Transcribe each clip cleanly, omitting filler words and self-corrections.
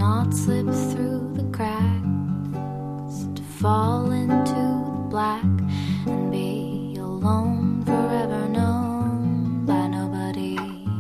not slip through the cracks, to fall into the black and be alone, forever known by nobody.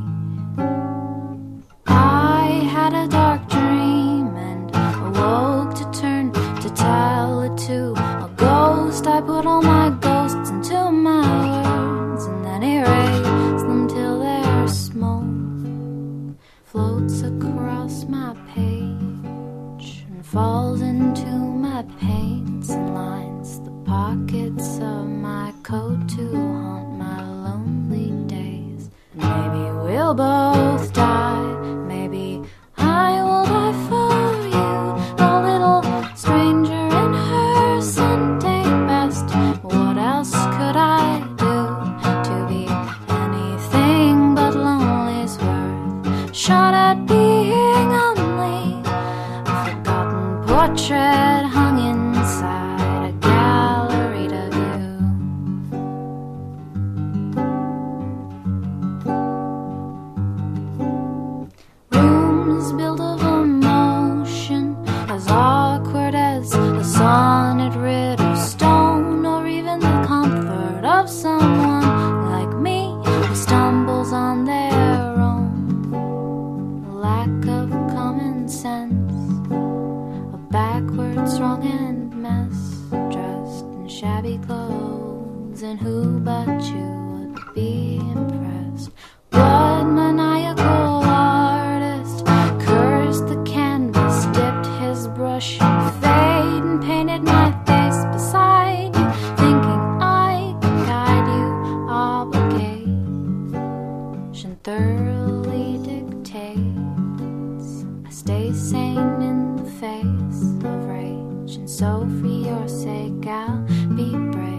I had a dark dream and awoke to turn to tell it to a ghost. I put all my ghosts into my words and then erased them till their smoke floats across my page and falls into my paints and lines the pockets of my coat to haunt my lonely days. And maybe we'll both die, maybe I will die for you, a little stranger in her Sunday best. What else could I do to be anything but lonely's worth? Shot at being only a forgotten portrait hung inside a gallery to view. Rooms built of emotion, as awkward as a sonnet writ of stone, or even the comfort of someone like me who stumbles on their own. A lack of common sense, a backward strong and mess, dressed in shabby clothes, and who but you would be impressed? What maniacal artist cursed the canvas, dipped his brush in fade, and painted my face beside you, thinking I could guide you? Obligation thoroughly dictates I stay sane in the face of rage, and so for your sake I'll be brave.